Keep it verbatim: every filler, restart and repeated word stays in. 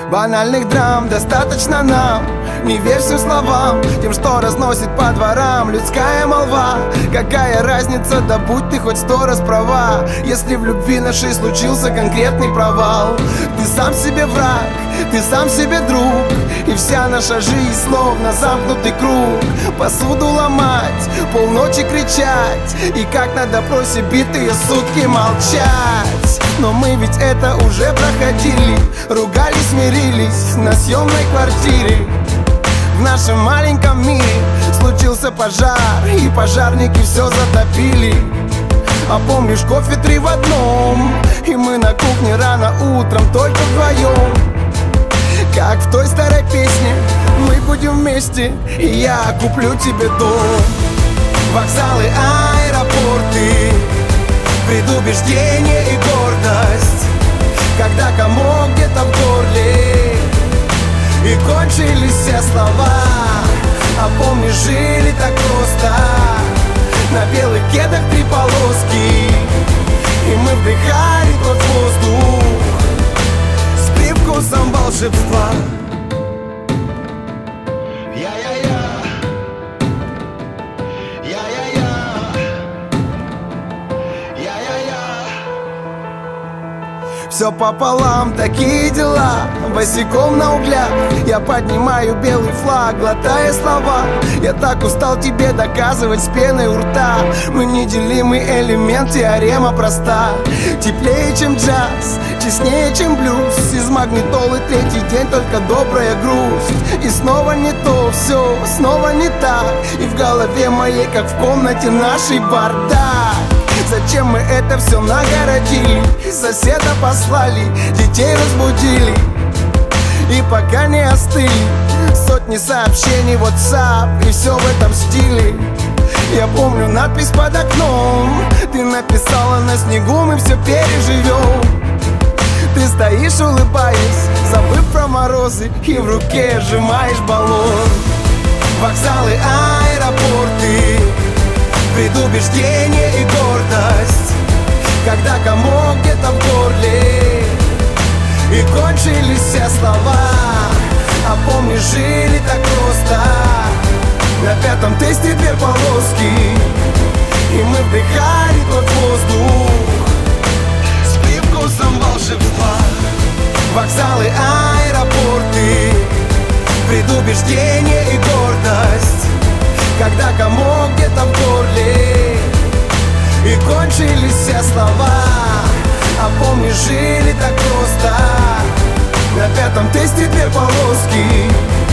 Банальных драм достаточно нам. Не верь всем словам, тем, что разносит по дворам людская молва. Какая разница, да будь ты хоть сто раз права, если в любви нашей случился конкретный провал. Ты сам себе враг, ты сам себе друг, и вся наша жизнь словно замкнутый круг. Посуду ломать, полночи кричать, и как на допросе битые сутки молчать. Но мы ведь это уже проходили, ругались, мирились на съемной квартире. В нашем маленьком мире случился пожар, и пожарники все затопили. А помнишь, кофе три в одном, и мы на кухне рано утром только вдвоем. Как в той старой песне, мы будем вместе, и я куплю тебе дом. Вокзалы, аэропорты, предубеждение и гордость, когда комок где-то в горле, и кончились все слова. А помнишь, жили так просто, на белых кедах три полоски, и мы вдыхали тот воздух с привкусом волшебства. Я-я-я, я-я-я, я-я-я. Все пополам, такие дела, босиком на углях я поднимаю белый флаг, глотая слова. Я так устал тебе доказывать с пеной у рта. Мы неделимый элемент, теорема проста. Теплее, чем джаз, честнее, чем блюз. Из магнитолы третий день только добрая грусть. И снова не то, все снова не так, и в голове моей, как в комнате нашей, бардак. Зачем мы это все нагородили? Соседа послали, детей разбудили, и пока не остыли сотни сообщений в WhatsApp, и все в этом стиле. Я помню надпись под окном, ты написала: на снегу мы все переживем. Ты стоишь, улыбаясь, забыв про морозы, и в руке сжимаешь баллон. Вокзалы, аэропорты, предубеждение и гордость, когда комок где-то в горле, и кончились все слова. А помнишь, жили так просто, на пятом тесте две полоски, и мы вдыхали тот воздух с привкусом волшебства. Вокзалы, аэропорты, предубеждение и гордость, когда комок где-то в горле, и кончились все слова. А помнишь, жили так просто, на пятом тесте две полоски,